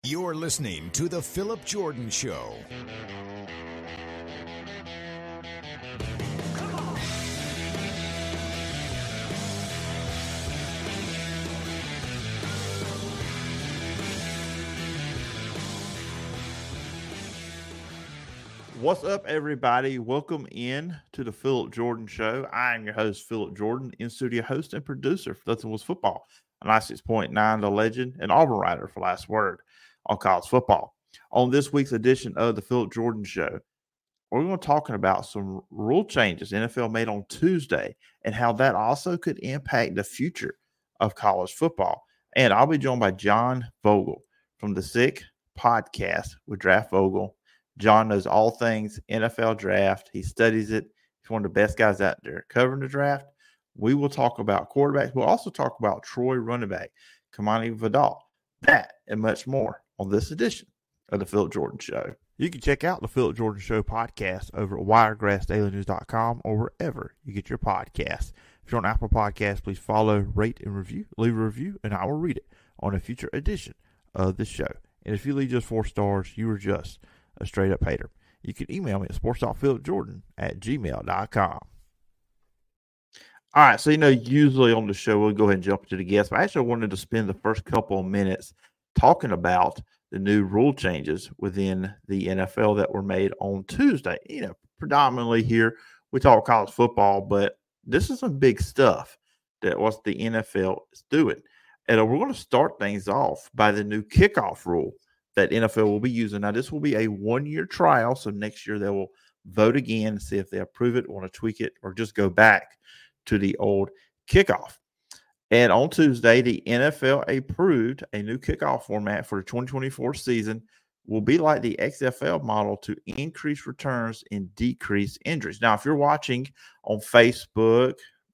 You're listening to The Phillip Jordan Show. What's up, everybody? Welcome in to the Phillip Jordan Show. I am your host, Phillip Jordan, in-studio host and producer for Nothing Was Football, a 96.9 The Legend and Auburn writer for Last Word on college football. On this week's edition of the Phillip Jordan Show, we're going to be talking about some rule changes NFL made on Tuesday and how that also could impact the future of college football. And I'll be joined by John Vogel from the Sick Podcast with Draft Vogel. John knows all things NFL draft. He studies it. He's one of the best guys out there covering the draft. We will talk about quarterbacks. We'll also talk about Troy running back, Kamani Vidal. That and much more on this edition of the Phillip Jordan Show. You can check out the Phillip Jordan Show podcast over at wiregrassdailynews.com or wherever you get your podcasts. If you're on Apple Podcasts, please follow, rate, and review. Leave a review, and I will read it on a future edition of the show. And if you leave just 4 stars, you are just a straight-up hater. You can email me at sports.philipjordan@gmail.com. All right, so, usually on the show, we'll go ahead and jump into the guests. But I actually wanted to spend the first couple of minutes talking about the new rule changes within the NFL that were made on Tuesday. Predominantly here, we talk college football, but this is some big stuff that what the NFL is doing. And we're going to start things off by the new kickoff rule that NFL will be using. Now, this will be a 1-year trial, so next year they will vote again and see if they approve it, want to tweak it, or just go back to the old kickoff. And on Tuesday, the NFL approved a new kickoff format for the 2024 season. Will be like the XFL model to increase returns and decrease injuries. Now, if you're watching on Facebook,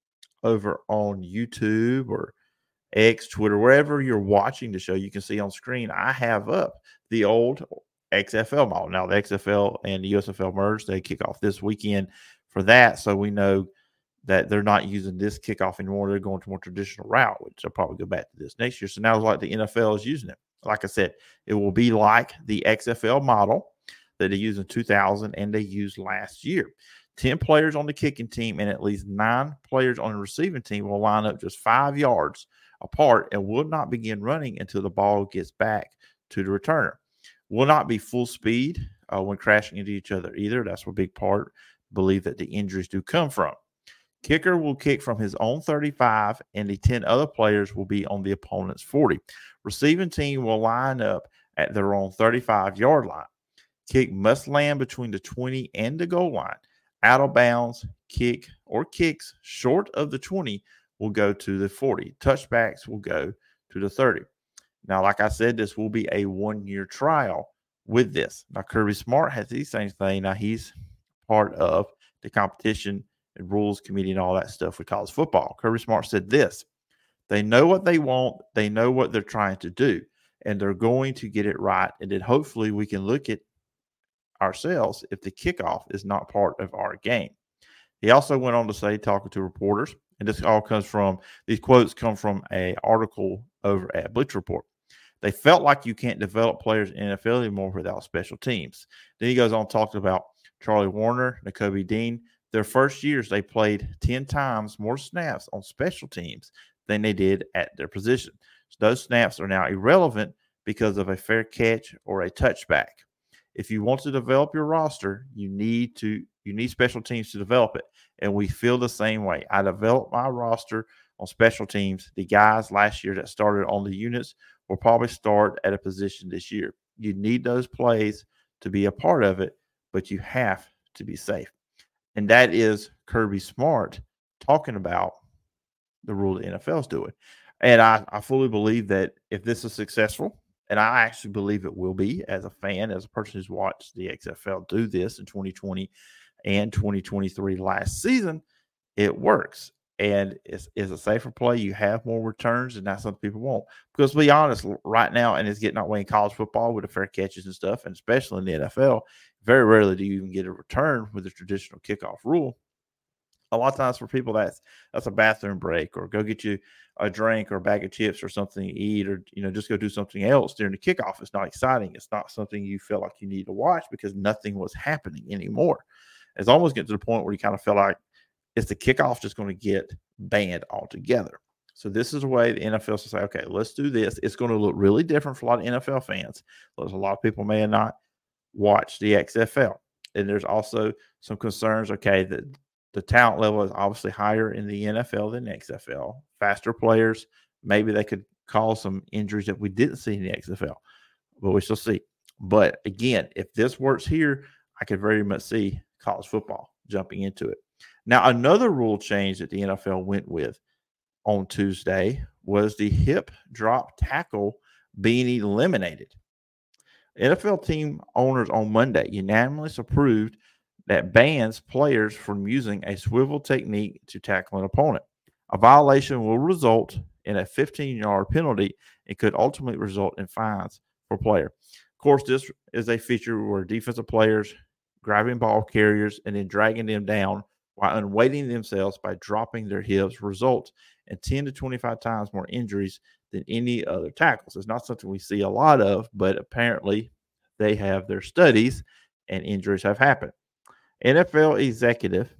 over on YouTube or X, Twitter, wherever you're watching the show, you can see on screen I have up the old XFL model. Now, the XFL and the USFL merged. They kick off this weekend for that, so we know that they're not using this kickoff anymore. They're going to a more traditional route, which they'll probably go back to this next year. So now it's like the NFL is using it. Like I said, it will be like the XFL model that they used in 2000 and they used last year. 10 players on the kicking team and at least 9 players on the receiving team will line up just 5 yards apart and will not begin running until the ball gets back to the returner. Will not be full speed when crashing into each other either. That's a big part. Believe that the injuries do come from. Kicker will kick from his own 35, and the 10 other players will be on the opponent's 40. Receiving team will line up at their own 35-yard line. Kick must land between the 20 and the goal line. Out of bounds, kick or kicks short of the 20 will go to the 40. Touchbacks will go to the 30. Now, like I said, this will be a 1-year trial with this. Now, Kirby Smart has the same thing. Now, he's part of the competition and rules committee and all that stuff with college football. Kirby Smart said this: they know what they want, they know what they're trying to do, and they're going to get it right. And then hopefully we can look at ourselves if the kickoff is not part of our game. He also went on to say, talking to reporters, and this all comes from, these quotes come from an article over at Bleacher Report. They felt like you can't develop players in the NFL anymore without special teams. Then he goes on talking about Charlie Warner, Nakobe Dean. Their first years, they played 10 times more snaps on special teams than they did at their position. So those snaps are now irrelevant because of a fair catch or a touchback. If you want to develop your roster, you need special teams to develop it. And we feel the same way. I developed my roster on special teams. The guys last year that started on the units will probably start at a position this year. You need those plays to be a part of it, but you have to be safe. And that is Kirby Smart talking about the rule the NFL is doing. And I fully believe that if this is successful, and I actually believe it will be as a fan, as a person who's watched the XFL do this in 2020 and 2023 last season, it works. And it's a safer play. You have more returns, and that's something people want. Because to be honest, right now, and it's getting that way in college football with the fair catches and stuff, and especially in the NFL, very rarely do you even get a return with the traditional kickoff rule. A lot of times for people, that's a bathroom break, or go get you a drink or a bag of chips or something to eat, or, just go do something else during the kickoff. It's not exciting. It's not something you feel like you need to watch because nothing was happening anymore. It's almost getting to the point where you kind of feel like it's the kickoff just going to get banned altogether. So this is a way the NFL will say, okay, let's do this. It's going to look really different for a lot of NFL fans. There's a lot of people may not watch the XFL. And there's also some concerns, okay, that the talent level is obviously higher in the NFL than the XFL. Faster players, maybe they could cause some injuries that we didn't see in the XFL, but we shall see. But again, if this works here, I could very much see college football jumping into it. Now, another rule change that the NFL went with on Tuesday was the hip drop tackle being eliminated. NFL team owners on Monday unanimously approved that bans players from using a swivel technique to tackle an opponent. A violation will result in a 15-yard penalty and could ultimately result in fines for player. Of course, this is a feature where defensive players grabbing ball carriers and then dragging them down while unweighting themselves by dropping their hips results in 10 to 25 times more injuries than any other tackles. It's not something we see a lot of, but apparently they have their studies and injuries have happened. NFL executive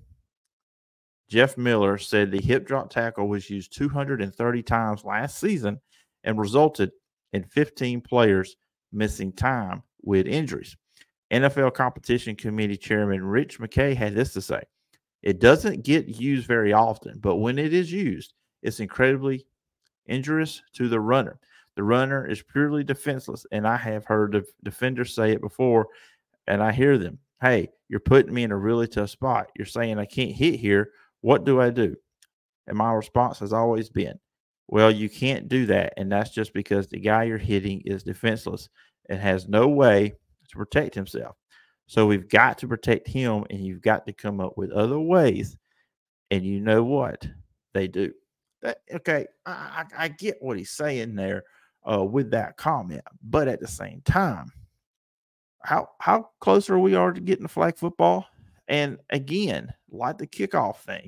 Jeff Miller said the hip drop tackle was used 230 times last season and resulted in 15 players missing time with injuries. NFL Competition Committee Chairman Rich McKay had this to say: "It doesn't get used very often, but when it is used, it's incredibly injurious to the runner. The runner is purely defenseless, and I have heard the defenders say it before, and I hear them. Hey, you're putting me in a really tough spot. You're saying I can't hit here. What do I do?" And my response has always been, well, you can't do that, and that's just because the guy you're hitting is defenseless and has no way to protect himself. So we've got to protect him, and you've got to come up with other ways. And you know what? They do. Okay, I get what he's saying there with that comment. But at the same time, how close are we to getting the flag football? And again, like the kickoff thing,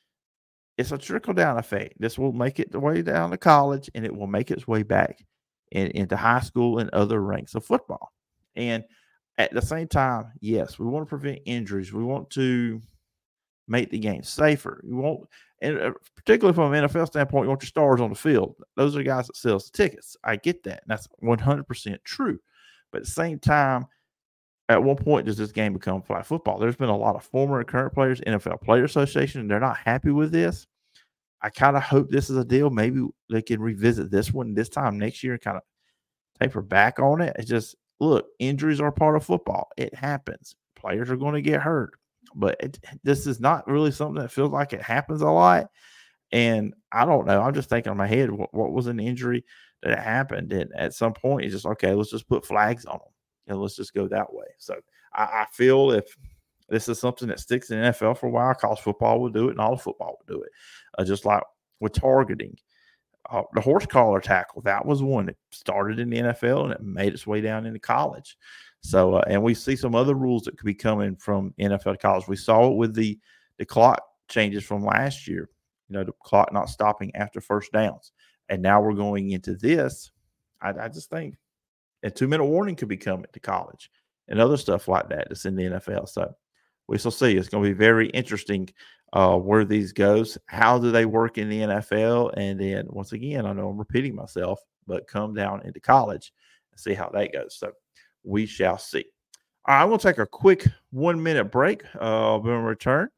it's a trickle-down effect. This will make it the way down to college, and it will make its way back into high school and other ranks of football. And at the same time, yes, we want to prevent injuries. We want to make the game safer. We want, and particularly from an NFL standpoint, you want your stars on the field. Those are the guys that sell the tickets. I get that, and that's 100% true. But at the same time, at one point does this game become flag football? There's been a lot of former and current players, NFL Player Association, and they're not happy with this. I kind of hope this is a deal. Maybe they can revisit this one this time next year and kind of taper back on it. It's just, look, injuries are part of football. It happens. Players are going to get hurt. But this is not really something that feels like it happens a lot. And I don't know. I'm just thinking in my head, what was an injury that happened? And at some point, it's just, okay, let's just put flags on them. And let's just go that way. So I feel if this is something that sticks in the NFL for a while, college football will do it, and all of football will do it. Just like with targeting. The horse collar tackle, that was one that started in the NFL and it made its way down into college. So, and we see some other rules that could be coming from NFL to college. We saw it with the clock changes from last year, the clock not stopping after first downs. And now we're going into this. I just think a 2-minute warning could be coming to college and other stuff like that that's in the NFL. So we shall see. It's going to be very interesting where these goes. How do they work in the NFL? And then once again, I know I'm repeating myself, but come down into college and see how that goes. So we shall see. All right, I'm going to take a quick 1-minute break. When we return,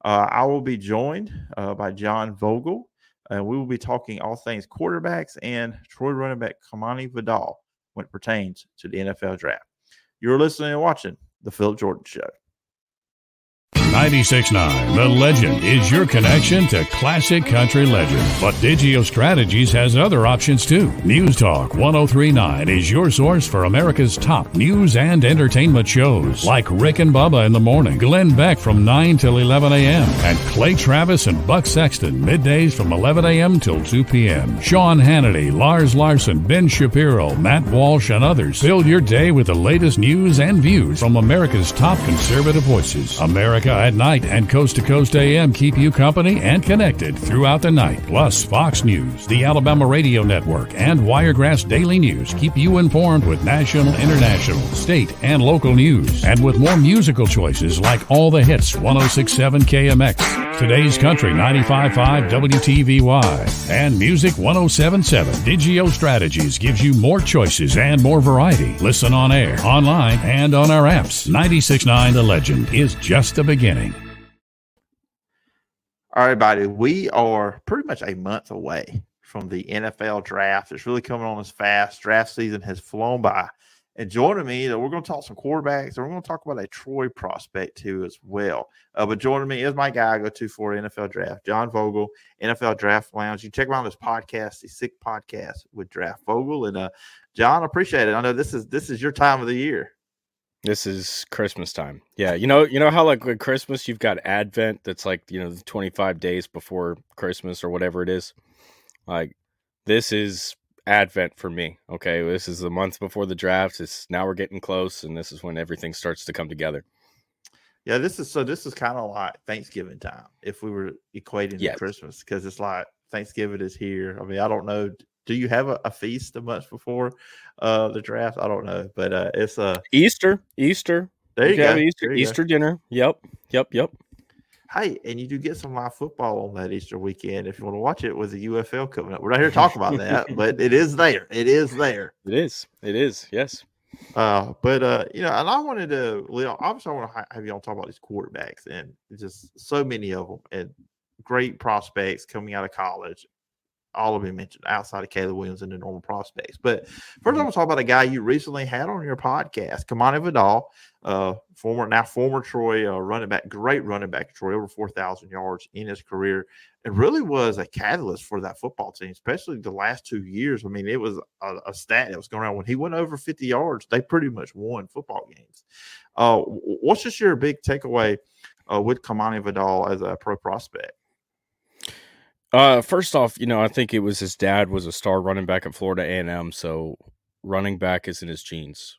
I will be joined by John Vogel, and we will be talking all things quarterbacks and Troy running back Kamani Vidal when it pertains to the NFL draft. You're listening and watching The Philip Jordan Show. 96.9 The Legend is your connection to classic country legends. But Digio Strategies has other options too. News Talk 103.9 is your source for America's top news and entertainment shows like Rick and Bubba in the morning, Glenn Beck from 9 till 11 a.m., and Clay Travis and Buck Sexton middays from 11 a.m. till 2 p.m. Sean Hannity, Lars Larson, Ben Shapiro, Matt Walsh, and others fill your day with the latest news and views from America's top conservative voices. America America at night, and Coast to Coast AM keep you company and connected throughout the night. Plus, Fox News, the Alabama Radio Network, and Wiregrass Daily News keep you informed with national, international, state, and local news. And with more musical choices like All the Hits, 106.7 KMX, Today's Country, 95.5 WTVY, and Music 107.7. Digio Strategies gives you more choices and more variety. Listen on air, online, and on our apps. 96.9 The Legend is just the beginning. All right, everybody, we are pretty much a month away from the NFL draft. It's really coming on us fast. Draft season has flown by. And joining me, we're going to talk some quarterbacks, and we're going to talk about a Troy prospect too as well. But joining me is my guy I go to for NFL Draft, John Vogel, NFL Draft Lounge. You check him out on this podcast, the Sick Podcast with Draft Vogel. And John, I appreciate it. I know this is your time of the year. This is Christmas time. Yeah, you know how like with Christmas you've got Advent that's like, the 25 days before Christmas or whatever it is. Like this is Advent for me. Okay, this is the month before the draft. Now we're getting close, and this is when everything starts to come together. Yeah, this is kind of like Thanksgiving time if we were equating to Christmas, because it's like Thanksgiving is here. I mean, I don't know. Do you have a feast a month before the draft? I don't know, but it's Easter. There you go. Easter dinner. Yep. Hey, and you do get some live football on that Easter weekend if you want to watch it with the UFL coming up. We're not here to talk about that, but it is there. It is there. It is. Yes. And I wanted to, obviously I want to have y'all talk about these quarterbacks, and just so many of them and great prospects coming out of college. All of them mentioned outside of Caleb Williams and the normal prospects. But first, I want to talk about a guy you recently had on your podcast, Kamani Vidal, former Troy running back, great running back, Troy, over 4,000 yards in his career, and really was a catalyst for that football team, especially the last 2 years. I mean, it was a stat that was going around when he went over 50 yards, they pretty much won football games. What's just your big takeaway with Kamani Vidal as a pro prospect? First off, I think it was his dad was a star running back at Florida A&M, so running back is in his genes.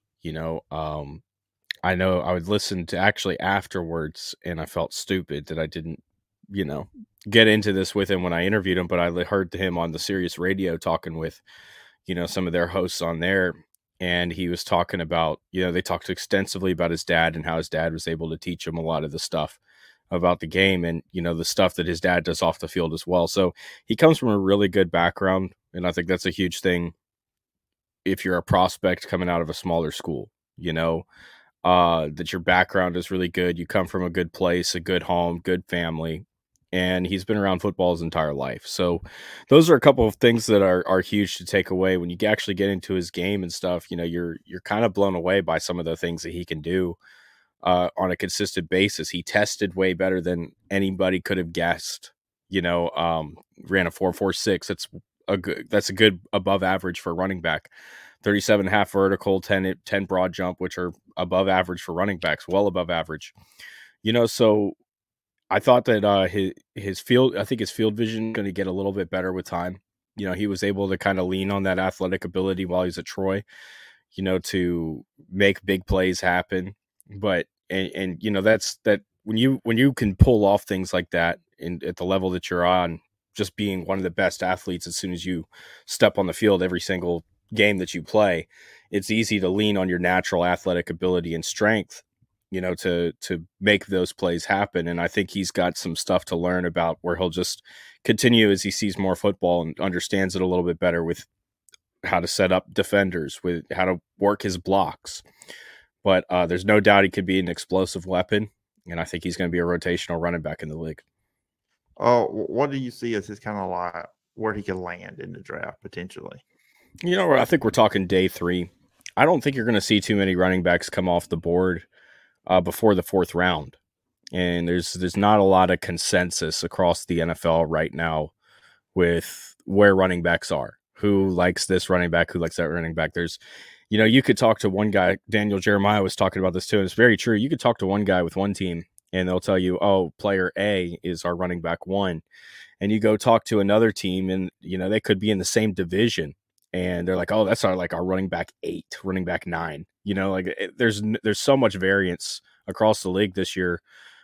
I know I would listen to actually afterwards, and I felt stupid that I didn't, get into this with him when I interviewed him, but I heard him on the Sirius radio talking with, some of their hosts on there, and he was talking about, they talked extensively about his dad and how his dad was able to teach him a lot of the stuff about the game and, the stuff that his dad does off the field as well. So he comes from a really good background, and I think that's a huge thing if you're a prospect coming out of a smaller school, that your background is really good. You come from a good place, a good home, good family, and he's been around football his entire life. So those are a couple of things that are huge to take away. When you actually get into his game and stuff, you're kind of blown away by some of the things that he can do on a consistent basis. He tested way better than anybody could have guessed. Ran a 4.46. That's a good above average for a running back. 37.5 vertical, 10 broad jump, which are above average for running backs, well above average. So I thought that his field vision is going to get a little bit better with time. He was able to kind of lean on that athletic ability while he's at Troy, to make big plays happen. But and that's that when you can pull off things like that at the level that you're on, just being one of the best athletes as soon as you step on the field every single game that you play, it's easy to lean on your natural athletic ability and strength, to make those plays happen. And I think he's got some stuff to learn about where he'll just continue as he sees more football and understands it a little bit better with how to set up defenders, with how to work his blocks. But there's no doubt he could be an explosive weapon, and I think he's going to be a rotational running back in the league. What do you see as his kind of like where he could land in the draft potentially? I think we're talking day 3. I don't think you're going to see too many running backs come off the board before the 4th round, and there's not a lot of consensus across the NFL right now with where running backs are. Who likes this running back? Who likes that running back? There's you could talk to one guy. Daniel Jeremiah was talking about this too, and it's very true. You could talk to one guy with one team, and they'll tell you, oh, player A is our running back 1. And you go talk to another team, and, they could be in the same division, and they're like, oh, that's our running back 8, running back 9. There's so much variance across the league this year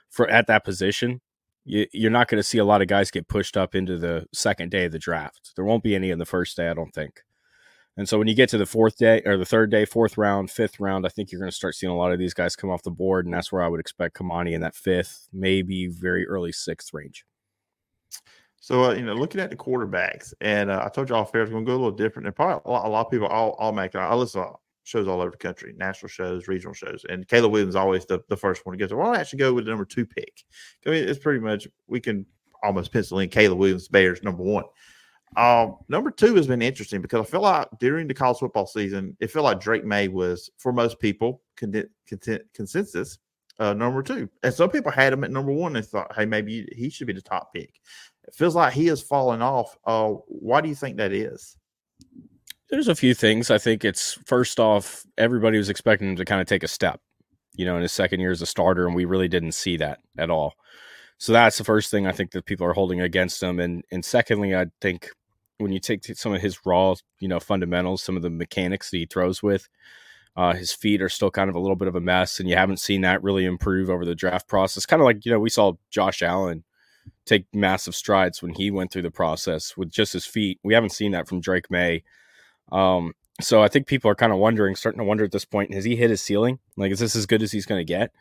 at that position, you're not going to see a lot of guys get pushed up into the second day of the draft. There won't be any in the first day, I don't think. And so when you get to the fourth day or the third day, fourth round, fifth round, I think you're going to start seeing a lot of these guys come off the board. And that's where I would expect Kamani in that fifth, maybe very early sixth range. So, looking at the quarterbacks, and I told you all fair is going to go a little different. And probably a lot of people, I listen to shows all over the country, national shows, regional shows. And Caleb Williams is always the first one to get there. Why don't I actually go with the number 2 pick? I mean, it's pretty much, we can almost pencil in Caleb Williams, Bears, number 1. Number 2 has been interesting because I feel like during the college football season, it felt like Drake May was, for most people, consensus number 2. And some people had him at number 1 and thought, hey, maybe he should be the top pick. It feels like he has fallen off. Why do you think that is? There's a few things. I think it's, first off, everybody was expecting him to kind of take a step, in his second year as a starter, and we really didn't see that at all. So that's the first thing I think that people are holding against him. And secondly, I think when you take some of his raw, fundamentals, some of the mechanics that he throws with, his feet are still kind of a little bit of a mess, and you haven't seen that really improve over the draft process. Kind of like, we saw Josh Allen take massive strides when he went through the process with just his feet. We haven't seen that from Drake May. So I think people are kind of starting to wonder at this point, has he hit his ceiling? Like, is this as good as he's going to get?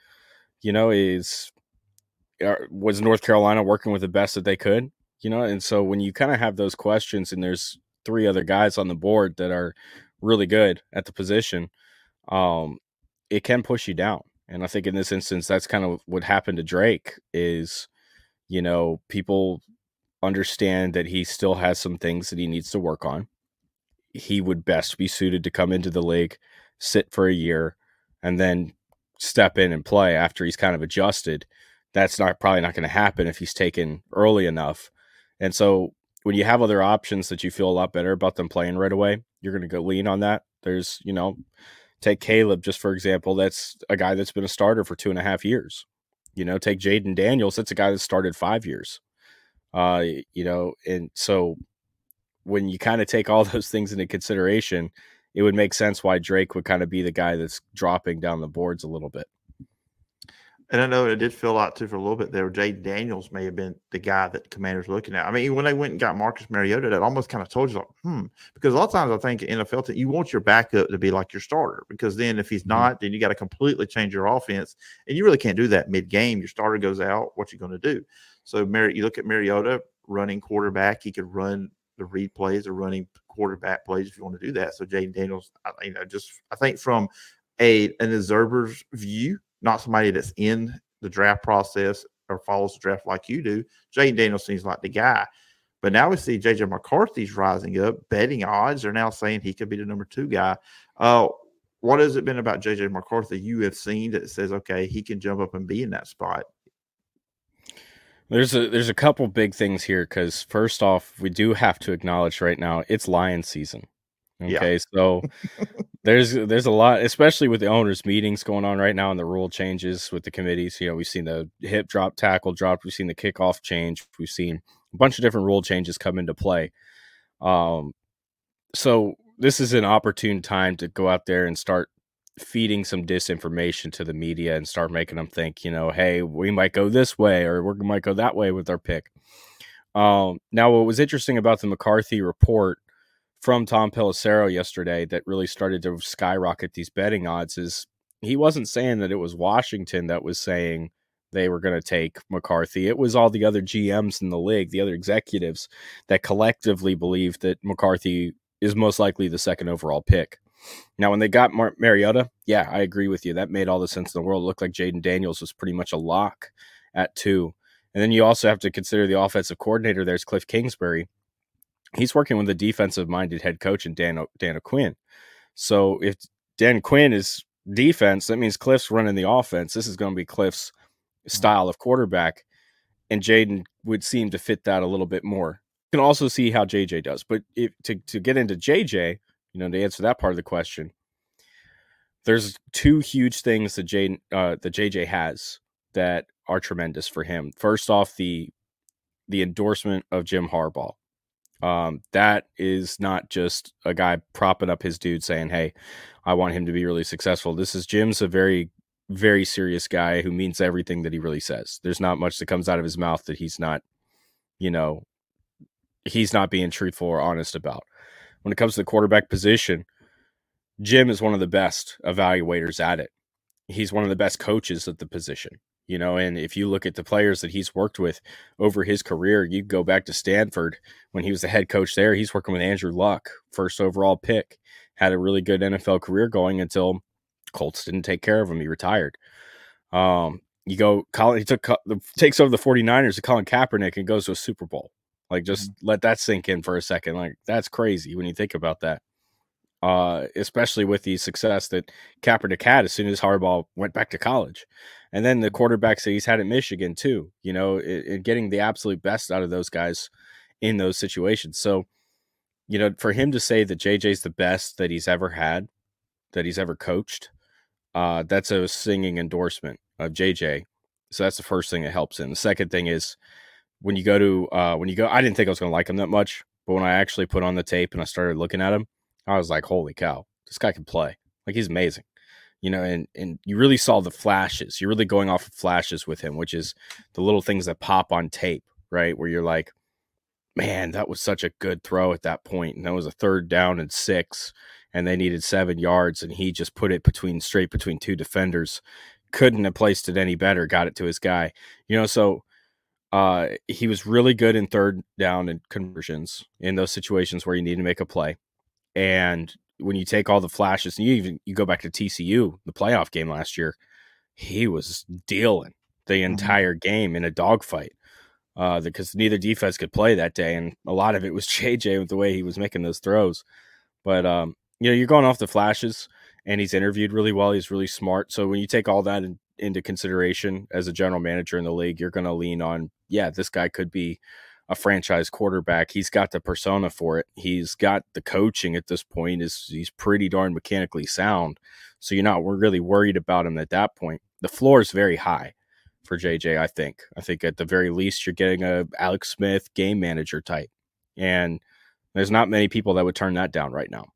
Was North Carolina working with the best that they could? And so when you kind of have those questions and there's 3 other guys on the board that are really good at the position, it can push you down. And I think in this instance, that's kind of what happened to Drake is, people understand that he still has some things that he needs to work on. He would best be suited to come into the league, sit for a year, and then step in and play after he's kind of adjusted. That's probably not going to happen if he's taken early enough. And so when you have other options that you feel a lot better about them playing right away, you're going to go lean on that. There's, take Caleb, just for example, that's a guy that's been a starter for 2.5 years. Take Jaden Daniels, that's a guy that started 5 years. And so when you kind of take all those things into consideration, it would make sense why Drake would kind of be the guy that's dropping down the boards a little bit. And I know it did feel like, too, for a little bit there, Jaden Daniels may have been the guy that the Commanders were looking at. I mean, when they went and got Marcus Mariota, that almost kind of told you, because a lot of times I think in NFL, you want your backup to be like your starter, because then if he's not, then you got to completely change your offense, and you really can't do that mid-game. Your starter goes out, what you going to do? So you look at Mariota, running quarterback, he could run the read plays or running quarterback plays if you want to do that. So Jaden Daniels, I think from an observer's view, not somebody that's in the draft process or follows the draft like you do, Jaden Daniels seems like the guy. But now we see J.J. McCarthy's rising up. Betting odds are now saying he could be the number 2 guy. What has it been about J.J. McCarthy you have seen that says, okay, he can jump up and be in that spot? There's a couple big things here because, first off, we do have to acknowledge right now it's Lions season. Okay, yeah. So there's a lot, especially with the owners' meetings going on right now and the rule changes with the committees. We've seen the hip drop, tackle drop. We've seen the kickoff change. We've seen a bunch of different rule changes come into play. So this is an opportune time to go out there and start feeding some disinformation to the media and start making them think, hey, we might go this way or we might go that way with our pick. Now, what was interesting about the McCarthy report from Tom Pelissero yesterday that really started to skyrocket these betting odds is he wasn't saying that it was Washington that was saying they were going to take McCarthy. It was all the other GMs in the league, the other executives that collectively believed that McCarthy is most likely the second overall pick. Now, when they got Mariota, yeah, I agree with you. That made all the sense in the world. It looked like Jaden Daniels was pretty much a lock at 2. And then you also have to consider the offensive coordinator. There's Cliff Kingsbury. He's working with a defensive-minded head coach in Dan O'Quinn. So if Dan Quinn is defense, that means Cliff's running the offense. This is going to be Cliff's style of quarterback, and Jaden would seem to fit that a little bit more. You can also see how JJ does. But to get into JJ, to answer that part of the question, there's 2 huge things that JJ has that are tremendous for him. First off, the endorsement of Jim Harbaugh. That is not just a guy propping up his dude saying, hey, I want him to be really successful. Jim's a very very serious guy who means everything that he really says. There's not much that comes out of his mouth that he's not, he's not being truthful or honest about. When it comes to the quarterback position, Jim is one of the best evaluators at it. He's one of the best coaches at the position, and if you look at the players that he's worked with over his career, you go back to Stanford when he was the head coach there. He's working with Andrew Luck, first overall pick, had a really good NFL career going until Colts didn't take care of him. He retired. He takes over the 49ers to Colin Kaepernick and goes to a Super Bowl. Like, just let that sink in for a second. Like, that's crazy when you think about that. Especially with the success that Kaepernick had as soon as Harbaugh went back to college. And then the quarterbacks that he's had at Michigan too, getting the absolute best out of those guys in those situations. So, for him to say that JJ's the best that he's ever had, that he's ever coached, that's a singing endorsement of JJ. So that's the first thing that helps him. The second thing is when you go, I didn't think I was going to like him that much, but when I actually put on the tape and I started looking at him, I was like, holy cow, this guy can play. Like, he's amazing, and you really saw the flashes. You're really going off of flashes with him, which is the little things that pop on tape, right? Where you're like, man, that was such a good throw at that point. And that was a 3rd down and 6, and they needed 7 yards. And he just put it straight between 2 defenders. Couldn't have placed it any better. Got it to his guy, so he was really good in 3rd down and conversions in those situations where you need to make a play. And when you take all the flashes, and you go back to TCU, the playoff game last year, he was dealing the entire game in a dogfight because neither defense could play that day. And a lot of it was JJ with the way he was making those throws. But, you're going off the flashes, and he's interviewed really well. He's really smart. So when you take all that into consideration as a general manager in the league, you're going to lean on, this guy could be a franchise quarterback. He's got the persona for it. He's got the coaching at this point. He's pretty darn mechanically sound. So we're really worried about him at that point. The floor is very high for JJ, I think. I think at the very least you're getting a Alex Smith game manager type. And there's not many people that would turn that down right now.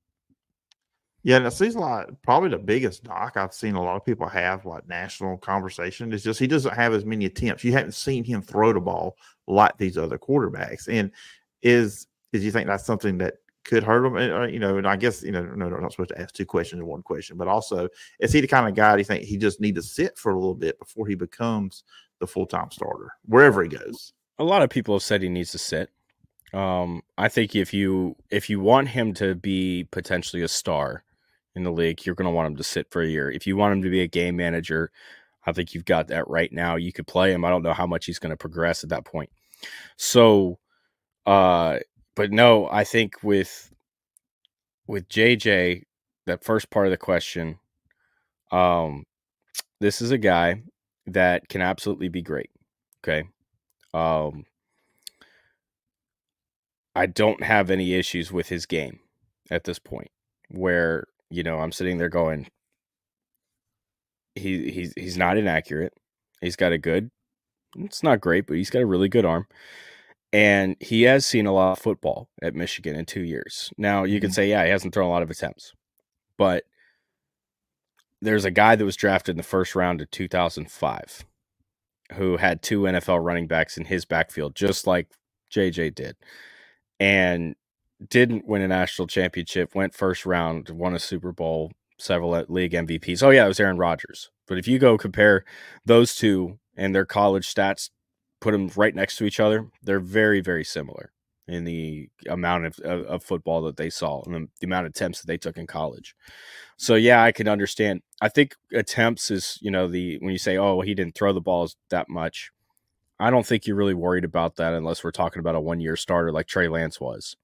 Yeah, and it seems like probably the biggest knock I've seen a lot of people have, like national conversation, is just he doesn't have as many attempts. You haven't seen him throw the ball like these other quarterbacks. And is you think that's something that could hurt him? And I guess, no, I'm not supposed to ask 2 questions in one question, but also, is he the kind of guy, do you think he just need to sit for a little bit before he becomes the full-time starter, wherever he goes? A lot of people have said he needs to sit. I think if you want him to be potentially a star in the league, you're going to want him to sit for a year. If you want him to be a game manager, I think you've got that right now. You could play him. I don't know how much he's going to progress at that point. So, but no, I think with JJ, that first part of the question, this is a guy that can absolutely be great. Okay. I don't have any issues with his game at this point where, I'm sitting there going, he's not inaccurate. He's got it's not great, but he's got a really good arm. And he has seen a lot of football at Michigan in 2 years. Now, you can say, he hasn't thrown a lot of attempts. But there's a guy that was drafted in the first round of 2005 who had 2 NFL running backs in his backfield, just like JJ did. And didn't win a national championship, went first round, won a Super Bowl, several league MVPs. Oh, yeah, it was Aaron Rodgers. But if you go compare those two and their college stats, put them right next to each other, they're very, very similar in the amount of football that they saw and the amount of attempts that they took in college. So, yeah, I can understand. I think attempts is, when you say, oh, he didn't throw the balls that much, I don't think you're really worried about that unless we're talking about a 1-year starter like Trey Lance was.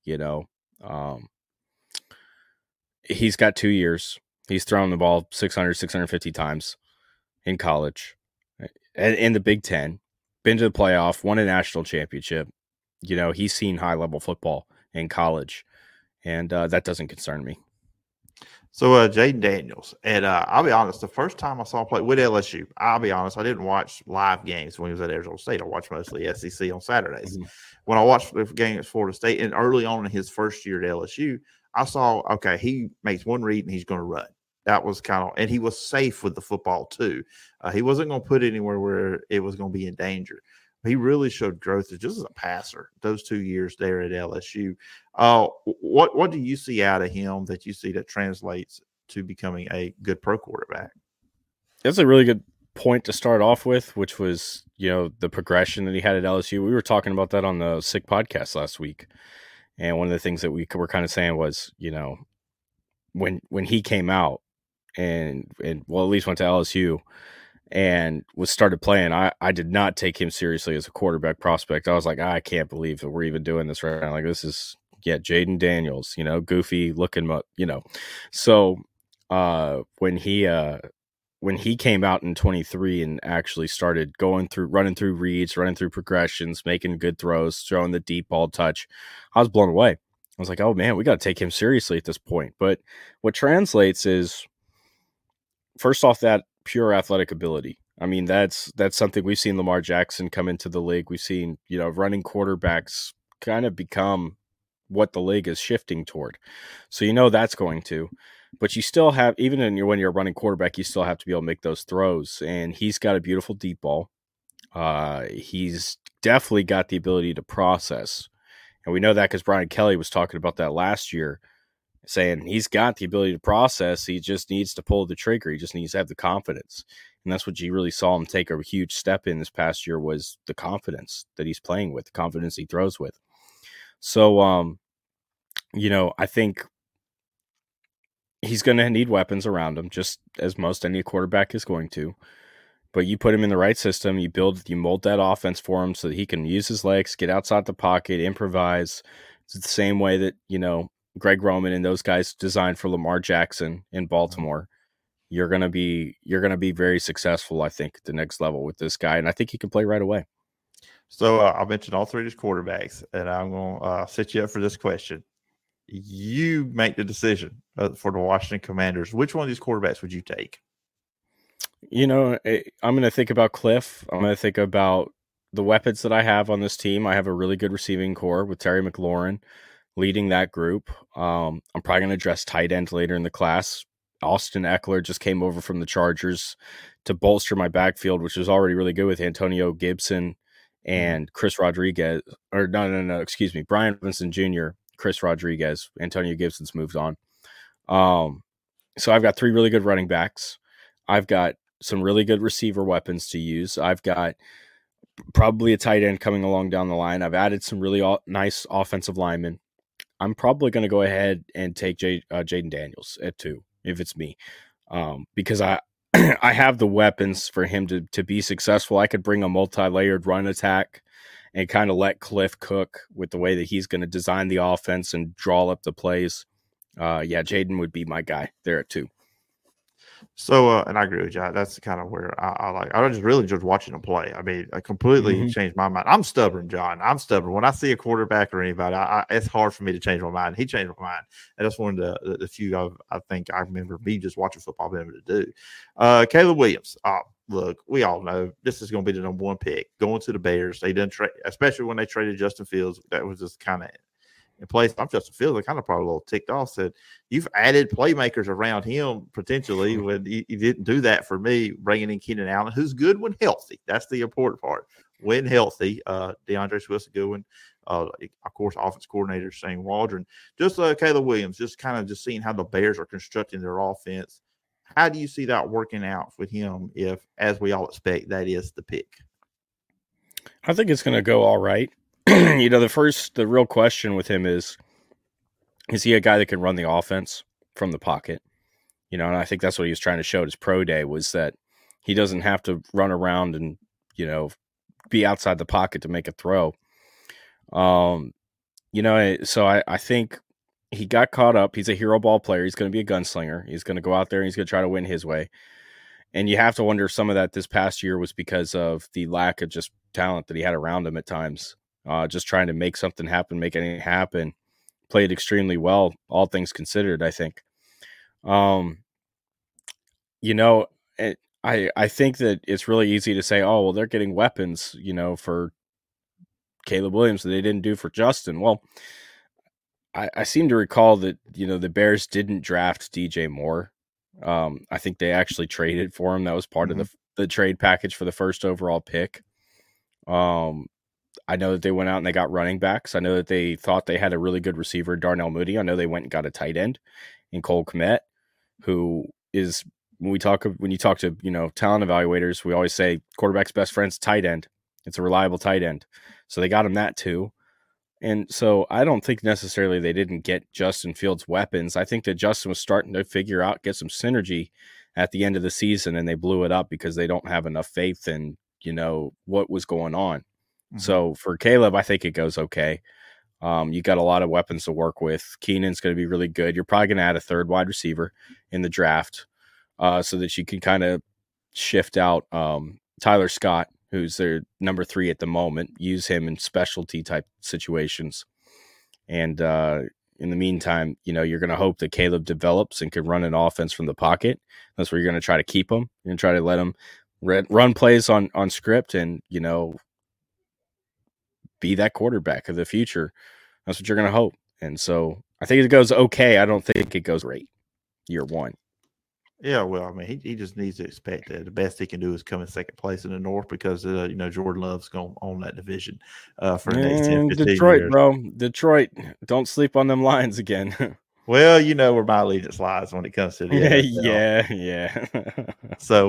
He's got 2 years. He's thrown the ball 600, 650 times in college, in the Big Ten, been to the playoff, won a national championship. He's seen high-level football in college, and that doesn't concern me. So, Jayden Daniels, and I'll be honest, the first time I saw him play with LSU, I'll be honest, I didn't watch live games when he was at Arizona State. I watched mostly SEC on Saturdays. Mm-hmm. When I watched the game at Florida State, and early on in his first year at LSU, I saw, okay, he makes one read and he's going to run. that was kind of, and he was safe with the football too. He wasn't going to put it anywhere where it was going to be in danger. He really showed growth just as a passer those 2 years there at LSU. What do you see out of him that you see that translates to becoming a good pro quarterback? That's a really good point to start off with, which was, the progression that he had at LSU. We were talking about that on the Sick podcast last week. And one of the things that we were kind of saying was, when he came out and well, at least went to LSU and was started playing, I did not take him seriously as a quarterback prospect. I was like, I can't believe that we're even doing this right now. Like, this is, Jaden Daniels, goofy looking, So when he came out in 23 and actually started running through reads, running through progressions, making good throws, throwing the deep ball touch, I was blown away. I was like, oh man, we got to take him seriously at this point. But what translates is, first off, that pure athletic ability. I mean, that's something we've seen Lamar Jackson come into the league. We've seen, running quarterbacks kind of become what the league is shifting toward. So, that's going to. But you still have, even when you're a running quarterback, you still have to be able to make those throws. And he's got a beautiful deep ball. He's definitely got the ability to process. And we know that because Brian Kelly was talking about that last year, saying he's got the ability to process. He just needs to pull the trigger. He just needs to have the confidence. And that's what you really saw him take a huge step in this past year, was the confidence that he's playing with, the confidence he throws with. So, I think he's going to need weapons around him, just as most any quarterback is going to. But you put him in the right system, you mold that offense for him so that he can use his legs, get outside the pocket, improvise. It's the same way that, Greg Roman and those guys designed for Lamar Jackson in Baltimore. You're gonna be very successful, I think, at the next level with this guy, and I think he can play right away. So I mentioned all three of these quarterbacks, and I'm going to set you up for this question. You make the decision for the Washington Commanders. Which one of these quarterbacks would you take? I'm going to think about Cliff. I'm going to think about the weapons that I have on this team. I have a really good receiving core with Terry McLaurin leading that group. I'm probably going to address tight end later in the class. Austin Eckler just came over from the Chargers to bolster my backfield, which was already really good with Antonio Gibson and Chris Rodriguez. Or no, excuse me, Brian Robinson Jr., Chris Rodriguez. Antonio Gibson's moved on. So I've got three really good running backs. I've got some really good receiver weapons to use. I've got probably a tight end coming along down the line. I've added some really nice offensive linemen. I'm probably going to go ahead and take Jaden Daniels at 2, if it's me, because I have the weapons for him to be successful. I could bring a multi-layered run attack and kind of let Cliff cook with the way that he's going to design the offense and draw up the plays. Jaden would be my guy there at 2. So, and I agree with you. That's kind of where I just really enjoyed watching him play. I mean, I completely changed my mind. I'm stubborn, John. I'm stubborn. When I see a quarterback or anybody, it's hard for me to change my mind. He changed my mind. And that's one of the few I think I remember me just watching football being able to do. Caleb Williams. Look, we all know this is going to be the number 1 pick going to the Bears. They didn't trade, especially when they traded Justin Fields. That was just kind of in place. I'm Justin Fields. I kind of probably a little ticked off. Said you've added playmakers around him potentially when you didn't do that for me. Bringing in Keenan Allen, who's good when healthy. That's the important part. When healthy, DeAndre Swift's a good one. Of course, offense coordinator Shane Waldron. Just Caleb Williams. Just kind of seeing how the Bears are constructing their offense. How do you see that working out with him if, as we all expect, that is the pick? I think it's going to go all right. The real question with him is he a guy that can run the offense from the pocket? And I think that's what he was trying to show at his pro day, was that he doesn't have to run around and, be outside the pocket to make a throw. So I think he got caught up. He's a hero ball player. He's going to be a gunslinger. He's going to go out there and he's going to try to win his way. And you have to wonder if some of that this past year was because of the lack of just talent that he had around him at times. Just trying to make something happen, make anything happen. Played extremely well, all things considered, I think. I think that it's really easy to say, oh, well, they're getting weapons, for Caleb Williams that they didn't do for Justin. Well, I seem to recall that, the Bears didn't draft DJ Moore I think they actually traded for him. That was part of the trade package for the first overall pick. I know that they went out and they got running backs. I know that they thought they had a really good receiver, Darnell Mooney. I know they went and got a tight end in Cole Kmet, who is, when you talk to, talent evaluators, we always say quarterback's best friend's tight end. It's a reliable tight end. So they got him that too. And so I don't think necessarily they didn't get Justin Fields weapons. I think that Justin was starting to figure out, get some synergy at the end of the season, and they blew it up because they don't have enough faith in, what was going on. So for Caleb, I think it goes okay. You got a lot of weapons to work with. Keenan's going to be really good. You're probably going to add a third wide receiver in the draft so that you can kind of shift out Tyler Scott, who's their number 3 at the moment, use him in specialty type situations. And in the meantime, you're going to hope that Caleb develops and can run an offense from the pocket. That's where you're going to try to keep him. You're going to try to let him run plays on script and, be that quarterback of the future. That's what you're going to hope. And so I think it goes okay. I don't think it goes great year one. Yeah, well, I mean, he just needs to expect that the best he can do is come in second place in the North because, Jordan Love's going to own that division for the next 10, 15 Detroit, years. bro. Detroit, don't sleep on them Lions again. Well, where my allegiance lies when it comes to the NFL. Yeah. So,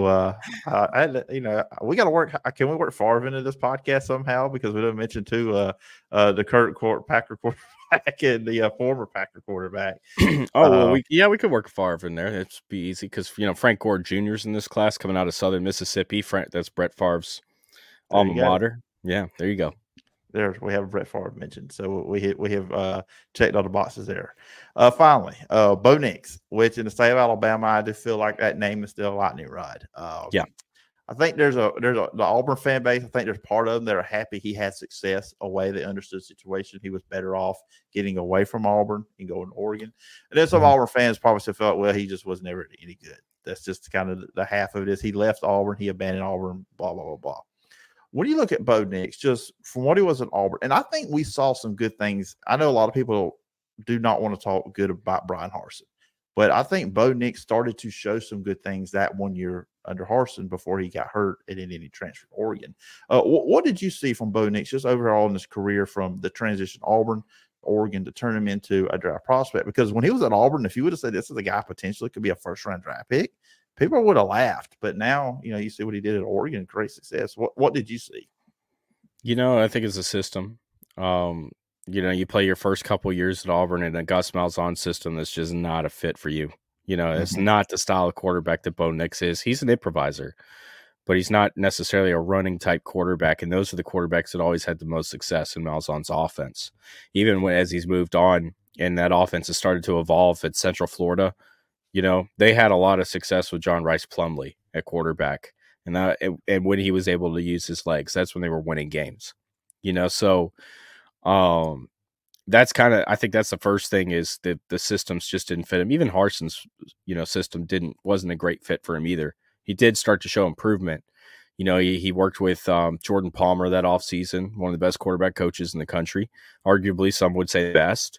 we got to work. Can we work Favre into this podcast somehow? Because we didn't mention too the current Packer quarterback and the former Packer quarterback. We could work Favre in there. It'd be easy because Frank Gore Jr.'s in this class coming out of Southern Mississippi. That's Brett Favre's alma mater. Yeah, there you go. We have Brett Favre mentioned, so we have checked all the boxes there. Finally, Bo Nix, which in the state of Alabama, I do feel like that name is still a lightning rod. I think there's the Auburn fan base. I think there's part of them that are happy he had success away. They understood the situation. He was better off getting away from Auburn and going to Oregon. And then some Auburn fans probably still felt, well, he just was never any good. That's just kind of the half of it is he left Auburn, he abandoned Auburn, blah blah blah blah. When you look at Bo Nix, just from what he was at Auburn, and I think we saw some good things. I know a lot of people do not want to talk good about Brian Harsin, but I think Bo Nix started to show some good things that 1 year under Harsin before he got hurt and then he transferred to Oregon. What did you see from Bo Nix just overall in his career from the transition Auburn, Oregon to turn him into a draft prospect? Because when he was at Auburn, if you would have said this is a guy potentially could be a first-round draft pick, people would have laughed, but now, you see what he did at Oregon, great success. What did you see? I think it's a system. You play your first couple years at Auburn in a Gus Malzahn system that's just not a fit for you. It's not the style of quarterback that Bo Nix is. He's an improviser, but he's not necessarily a running type quarterback, and those are the quarterbacks that always had the most success in Malzahn's offense. Even as he's moved on and that offense has started to evolve at Central Florida, they had a lot of success with John Rice Plumlee at quarterback. And when he was able to use his legs, that's when they were winning games. So that's I think that's the first thing is that the systems just didn't fit him. Even Harsin's, system wasn't a great fit for him either. He did start to show improvement. He worked with Jordan Palmer that offseason, one of the best quarterback coaches in the country, arguably some would say the best.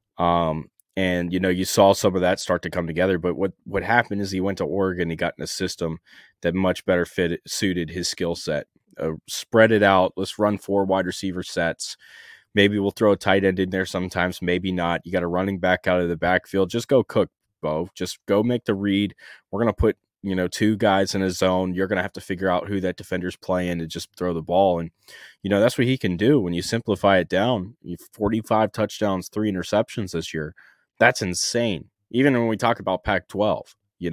And, you saw some of that start to come together. But what happened is he went to Oregon. He got in a system that much better suited his skill set. Spread it out. Let's run 4 wide receiver sets. Maybe we'll throw a tight end in there sometimes. Maybe not. You got a running back out of the backfield. Just go cook, Bo. Just go make the read. We're going to put, 2 guys in a zone. You're going to have to figure out who that defender's playing and just throw the ball. And, that's what he can do when you simplify it down. 45 touchdowns, 3 interceptions this year. That's insane. Even when we talk about Pac-12,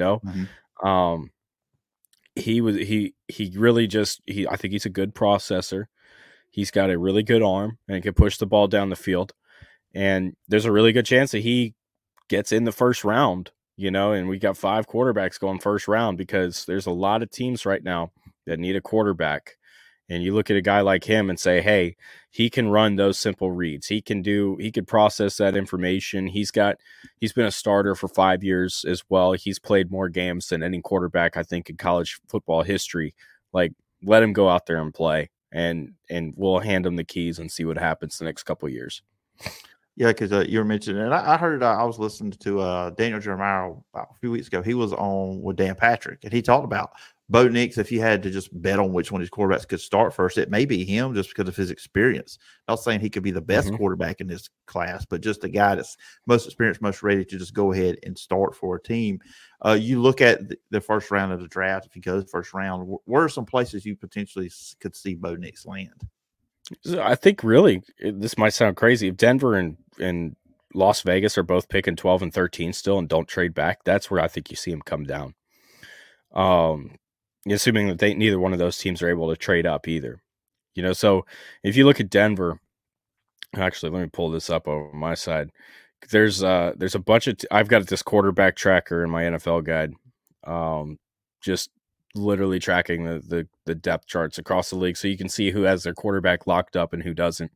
he really I think he's a good processor. He's got a really good arm and can push the ball down the field. And there's a really good chance that he gets in the first round, and we got 5 quarterbacks going first round because there's a lot of teams right now that need a quarterback. And you look at a guy like him and say, hey, he can run those simple reads. He could process that information. He's been a starter for 5 years as well. He's played more games than any quarterback, I think, in college football history. Like, let him go out there and play, and we'll hand him the keys and see what happens the next couple of years. Yeah, because you were mentioning, and I heard I was listening to Daniel Jeremiah about a few weeks ago. He was on with Dan Patrick, and he talked about Bo Nix. If you had to just bet on which one of his quarterbacks could start first, it may be him just because of his experience. Not saying he could be the best quarterback in this class, but just the guy that's most experienced, most ready to just go ahead and start for a team. You look at the first round of the draft. If he goes first round, where are some places you potentially could see Bo Nix land? I think really this might sound crazy. If Denver and Las Vegas are both picking 12 and 13 still and don't trade back, that's where I think you see him come down. Assuming that neither one of those teams are able to trade up either. So if you look at Denver, actually, let me pull this up over my side. There's a bunch of I've got this quarterback tracker in my NFL guide. Just literally tracking the depth charts across the league so you can see who has their quarterback locked up and who doesn't.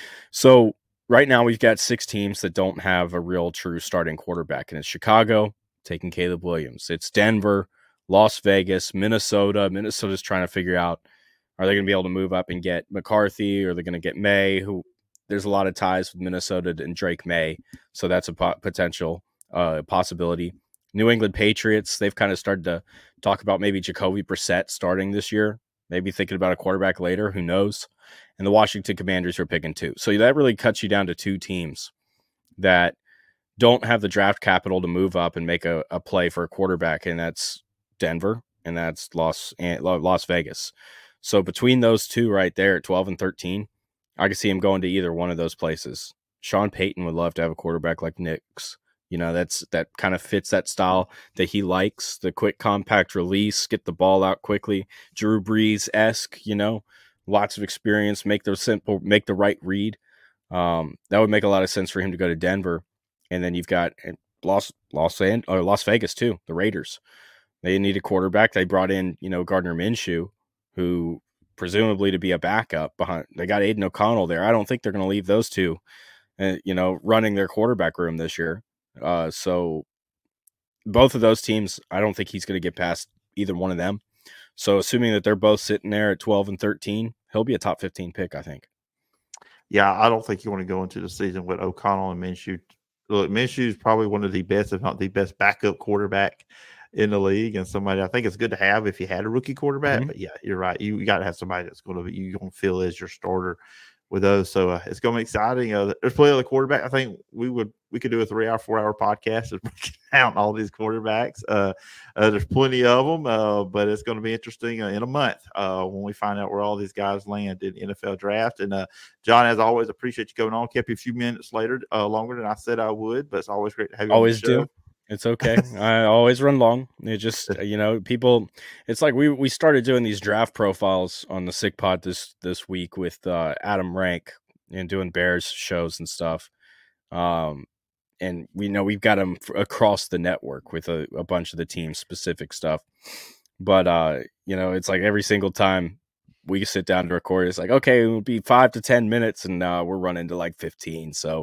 So right now we've got 6 teams that don't have a real true starting quarterback, and it's Chicago taking Caleb Williams. It's Denver, Las Vegas, Minnesota. Minnesota's trying to figure out, are they going to be able to move up and get McCarthy, or are they going to get May, who there's a lot of ties with Minnesota and Drake May. So that's a potential possibility. New England Patriots, they've kind of started to talk about maybe Jacoby Brissett starting this year, maybe thinking about a quarterback later, who knows? And the Washington Commanders are picking 2. So that really cuts you down to 2 teams that don't have the draft capital to move up and make a play for a quarterback, and that's Denver and that's Las Vegas. So between those 2 right there at 12 and 13, I could see him going to either one of those places. Sean Payton would love to have a quarterback like Nix. That kind of fits that style that he likes, the quick, compact release, get the ball out quickly. Drew Brees-esque, lots of experience, make the right read. That would make a lot of sense for him to go to Denver. And then you've got Las Vegas too, the Raiders. They need a quarterback. They brought in, Gardner Minshew, who presumably to be a backup behind. They got Aiden O'Connell there. I don't think they're going to leave those 2, running their quarterback room this year. So both of those teams, I don't think he's going to get past either one of them. So assuming that they're both sitting there at 12 and 13, he'll be a top 15 pick, I think. Yeah, I don't think you want to go into the season with O'Connell and Minshew. Look, Minshew is probably one of the best, if not the best, backup quarterback in the league, and somebody I think it's good to have if you had a rookie quarterback. But yeah, you're right. You got to have somebody that's going to feel as your starter with those. So it's going to be exciting. There's plenty of the quarterback. I think we could do a 3-hour, 4-hour podcast to count all these quarterbacks. There's plenty of them, but it's going to be interesting in a month when we find out where all these guys land in the NFL draft. And John, as always, appreciate you going on. Kept you a few minutes longer than I said I would, but it's always great to have you. Always on the show. Do. It's okay. I always run long. It just, people, it's like we started doing these draft profiles on the Sick Pod this week with Adam Rank and doing Bears shows and stuff. And we've got them across the network with a bunch of the team specific stuff. But, it's like every single time we sit down to record, it's like, okay, it will be 5 to 10 minutes and we're running to like 15. So,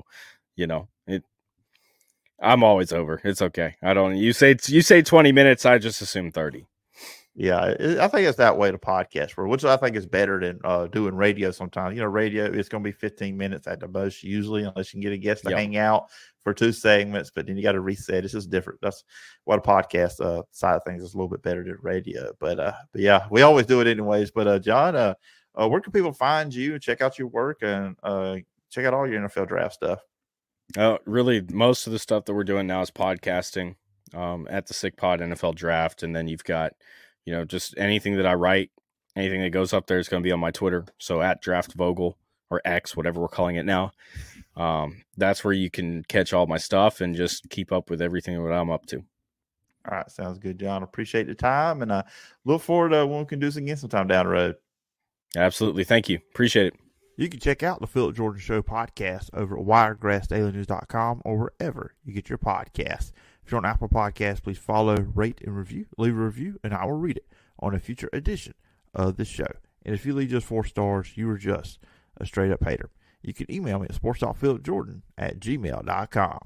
I'm always over. It's okay. You say 20 minutes. I just assume 30. Yeah, I think it's that way to podcast, which I think is better than doing radio sometimes. Radio, it's going to be 15 minutes at the most usually, unless you can get a guest to hang out for 2 segments, but then you got to reset. It's just different. That's what a podcast side of things is a little bit better than radio. But yeah, we always do it anyways. But John, where can people find you and check out your work and check out all your NFL draft stuff? Really, most of the stuff that we're doing now is podcasting at the Sick Pod NFL Draft. And then you've got, just anything that I write, anything that goes up there is going to be on my Twitter. So at Draft Vogel or X, whatever we're calling it now. That's where you can catch all my stuff and just keep up with everything that I'm up to. All right. Sounds good, John. Appreciate the time. And look forward to when we can do this again sometime down the road. Absolutely. Thank you. Appreciate it. You can check out the Philip Jordan Show podcast over at WiregrassDailyNews.com or wherever you get your podcasts. If you're on Apple Podcasts, please follow, rate, and review. Leave a review, and I will read it on a future edition of this show. And if you leave just 4 stars, you are just a straight-up hater. You can email me at sports.philipjordan@gmail.com.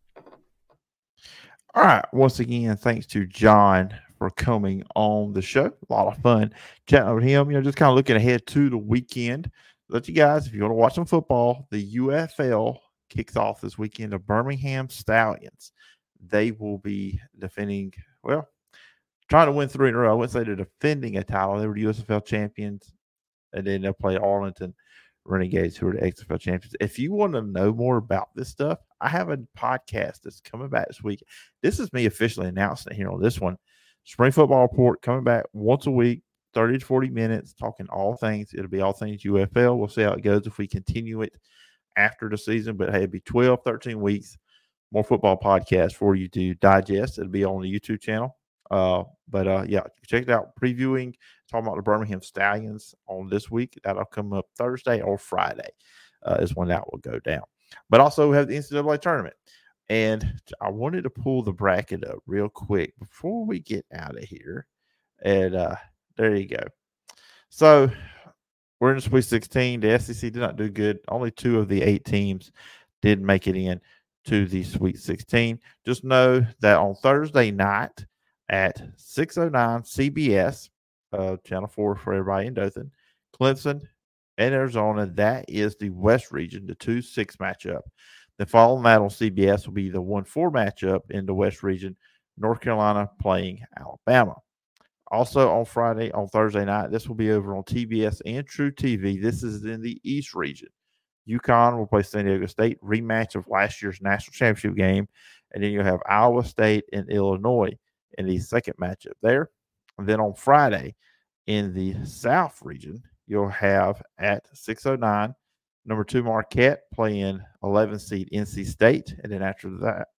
All right. Once again, thanks to John for coming on the show. A lot of fun chatting with him. Just kind of looking ahead to the weekend. Let you guys, if you want to watch some football, the UFL kicks off this weekend. The Birmingham Stallions. They will be defending, trying to win 3 in a row. I wouldn't say they're defending a title. They were the USFL champions, and then they'll play Arlington Renegades, who are the XFL champions. If you want to know more about this stuff, I have a podcast that's coming back this week. This is me officially announcing it here on this one. Spring Football Report coming back once a week, 30 to 40 minutes, talking all things. It'll be all things UFL. We'll see how it goes if we continue it after the season. But hey, it'll be 12, 13 weeks, more football podcasts for you to digest. It'll be on the YouTube channel. Check it out. Previewing, talking about the Birmingham Stallions on this week. That'll come up Thursday or Friday is when that will go down. But also we have the NCAA tournament. And I wanted to pull the bracket up real quick before we get out of here. And there you go. So we're in the Sweet 16. The SEC did not do good. Only 2 of the 8 teams did make it in to the Sweet 16. Just know that on Thursday night at 6:09 CBS, Channel 4 for everybody in Dothan, Clemson and Arizona, that is the West region, the 2-6 matchup. The following that on CBS will be the 1-4 matchup in the West region, North Carolina playing Alabama. Also on Thursday night, this will be over on TBS and True TV. This is in the East region. UConn will play San Diego State, rematch of last year's national championship game. And then you'll have Iowa State and Illinois in the second matchup there. And then on Friday in the South region, you'll have at 6:09, number 2 Marquette playing 11 seed NC State. And then after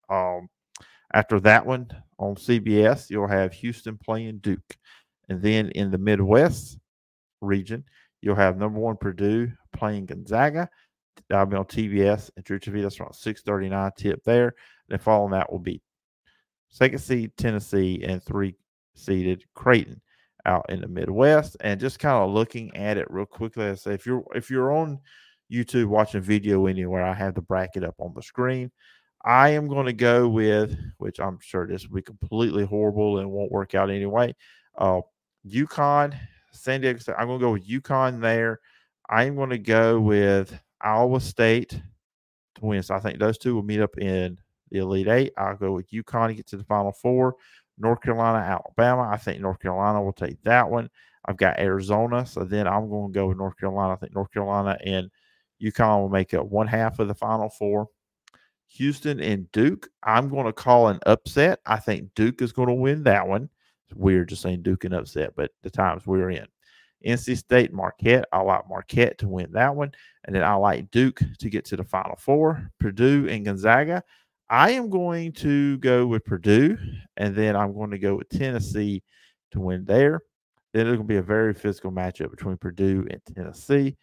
that one on CBS, you'll have Houston playing Duke. And then in the Midwest region, you'll have number 1 Purdue playing Gonzaga. That'll be on TBS and True TV. That's around 6:39 tip there. And then following that will be 2nd seed Tennessee and 3-seeded Creighton out in the Midwest. And just kind of looking at it real quickly, I say if you're on YouTube watching video anywhere, I have the bracket up on the screen. I am going to go with, which I'm sure this will be completely horrible and won't work out anyway, UConn, San Diego State. I'm going to go with UConn there. I'm going to go with Iowa State to win. So I think those 2 will meet up in the Elite 8. I'll go with UConn to get to the Final 4. North Carolina, Alabama. I think North Carolina will take that one. I've got Arizona, so then I'm going to go with North Carolina. I think North Carolina and UConn will make up 1/2 of the Final 4. Houston and Duke, I'm going to call an upset. I think Duke is going to win that one. It's weird just saying Duke and upset, but the times we're in. NC State, Marquette, I like Marquette to win that one. And then I like Duke to get to the Final 4. Purdue and Gonzaga, I am going to go with Purdue, and then I'm going to go with Tennessee to win there. Then it's going to be a very physical matchup between Purdue and Tennessee.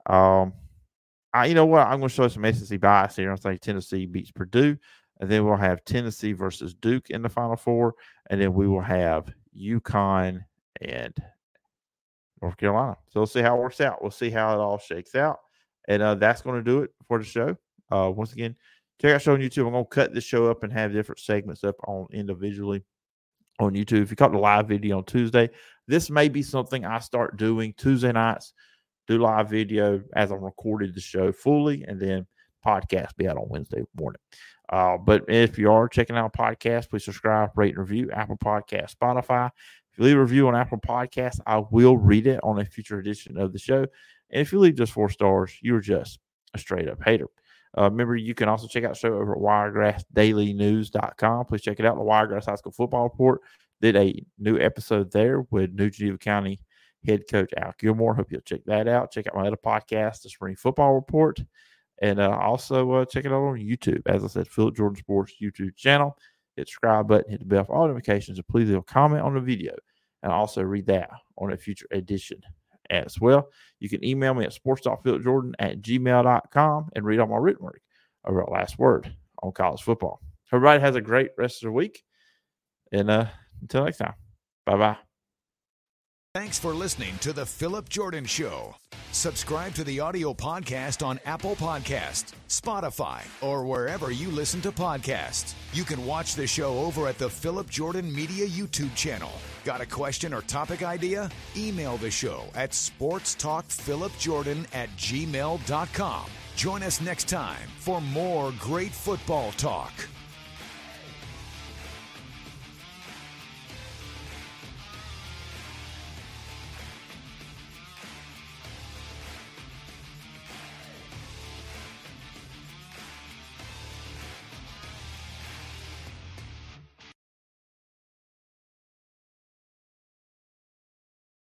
You know what? I'm going to show some SEC bias here. I think Tennessee beats Purdue, and then we'll have Tennessee versus Duke in the Final 4, and then we will have UConn and North Carolina. So we'll see how it works out. We'll see how it all shakes out, and that's going to do it for the show. Once again, check out the show on YouTube. I'm going to cut this show up and have different segments up on individually on YouTube. If you caught the live video on Tuesday, this may be something I start doing Tuesday nights. Do live video as I'm recorded the show fully, and then podcast be out on Wednesday morning. But if you are checking out a podcast, please subscribe, rate, and review Apple Podcasts, Spotify. If you leave a review on Apple Podcasts, I will read it on a future edition of the show. And if you leave just 4 stars, you're just a straight up hater. Remember, you can also check out the show over at WiregrassDailyNews.com. Please check it out. The Wiregrass High School Football Report did a new episode there with New Geneva County head coach Al Gilmore. Hope you'll check that out. Check out my other podcast, the Spring Football Report, and also check it out on YouTube. As I said, Philip Jordan Sports YouTube channel. Hit the subscribe button, hit the bell for all notifications, and please leave a comment on the video, and also read that on a future edition as well. You can email me at sports.philipjordan@gmail.com and read all my written work over at Last Word on college football. Everybody has a great rest of the week, and until next time, bye-bye. Thanks for listening to The Philip Jordan Show. Subscribe to the audio podcast on Apple Podcasts, Spotify, or wherever you listen to podcasts. You can watch the show over at the Philip Jordan Media YouTube channel. Got a question or topic idea? Email the show at sportstalkphilipjordan@gmail.com. Join us next time for more great football talk.